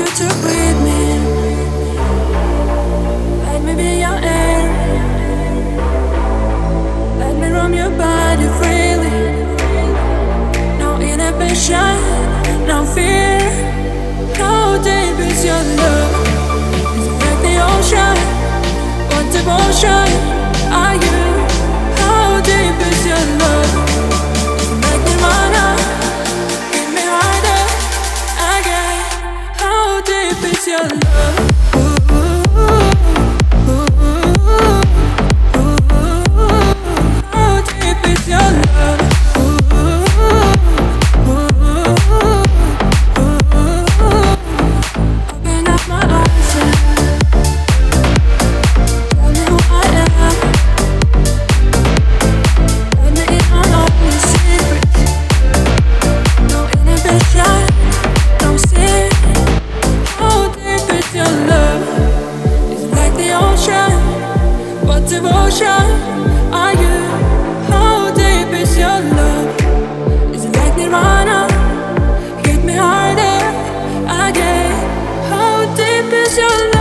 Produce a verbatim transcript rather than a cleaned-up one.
to breathe me. Let me be your air. Let me roam your body freely. No inhibition, no fear. How deep is your love? Is it like the ocean? What devotion are you? How deep is your love? Is it like Nirvana? Hit me harder again. How deep is your love? How deep is your love? Open up my eyes and tell me who I am. Let me in on all your secrets. No inhibition, no sin. How deep is your love? Is it like the ocean? What devotion are you? How deep is your love? Is it like Nirvana? Hit me harder again. How deep is your love?